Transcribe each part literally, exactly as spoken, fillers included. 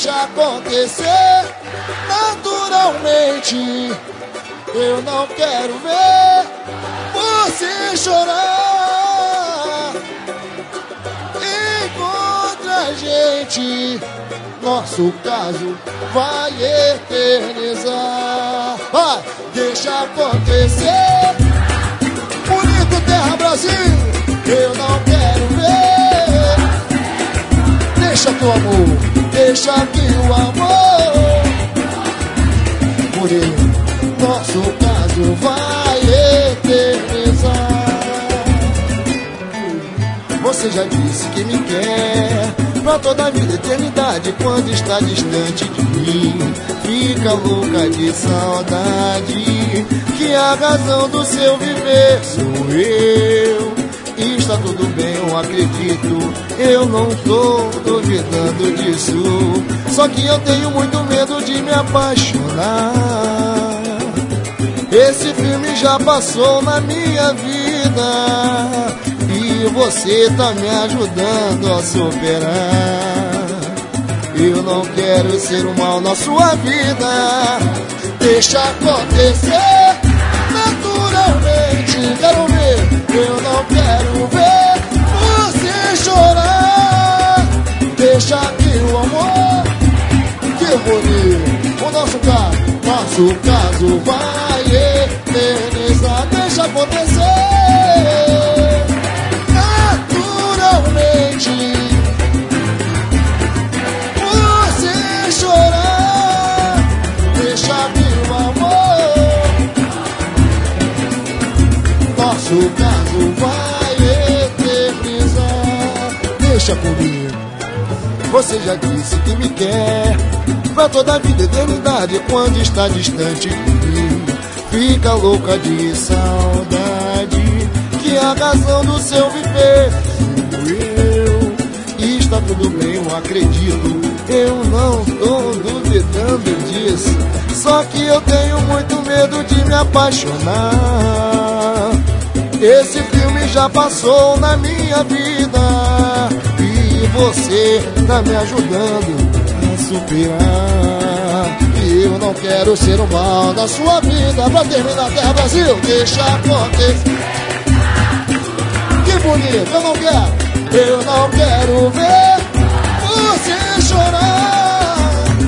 deixa acontecer naturalmente. Eu não quero ver você chorar. Encontra a gente, nosso caso vai eternizar. Vai, deixa acontecer. Bonito Terra Brasil, eu não quero ver. Deixa teu amor, deixa que o amor por ele, nosso caso vai eternizar. Você já disse que me quer pra toda a vida, eternidade. Quando está distante de mim, fica louca de saudade. Que a razão do seu viver sou eu. E está tudo bem, eu acredito, eu não tô duvidando disso. Só que eu tenho muito medo de me apaixonar. Esse filme já passou na minha vida e você tá me ajudando a superar. Eu não quero ser um mal na sua vida. Deixa acontecer naturalmente. Quero ver, eu não quero ver você chorar. Deixa que o amor, que bonito, o nosso caso, nosso caso vai eternizar. Deixa acontecer naturalmente. Você chorar, deixa que o amor, nosso caso vai eternizar. Deixa comigo. Você já disse que me quer pra toda a vida, eternidade. Quando está distante de mim, fica louca de saudade. Que a razão do seu viver sou eu. E está tudo bem, eu acredito, eu não tô duvidando disso. Só que eu tenho muito medo de me apaixonar. Esse filme já passou na minha vida e você tá me ajudando a superar. E eu não quero ser um mal na sua vida. Pra terminar, Terra Brasil, deixa acontecer. Que bonito, eu não quero, eu não quero ver você chorar.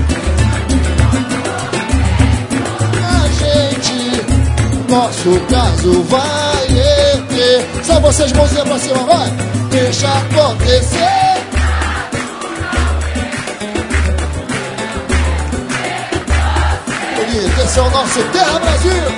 A gente, nosso caso vai ter. Só vocês, mãozinha pra cima, vai. Deixa acontecer. Bonito, esse é o nosso Terra Brasil.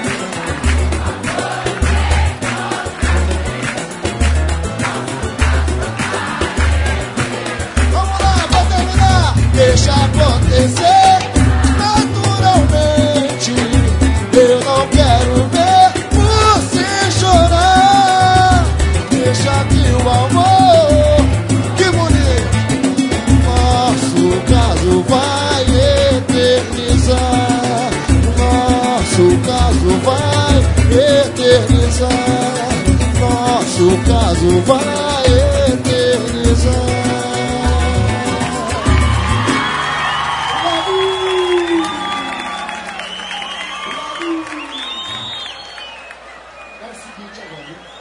Deixa acontecer naturalmente. Eu não quero ver você chorar. Deixa que o amor, que bonito, nosso caso vai eternizar. Nosso caso vai eternizar. Nosso caso vai eternizar. É o seguinte agora,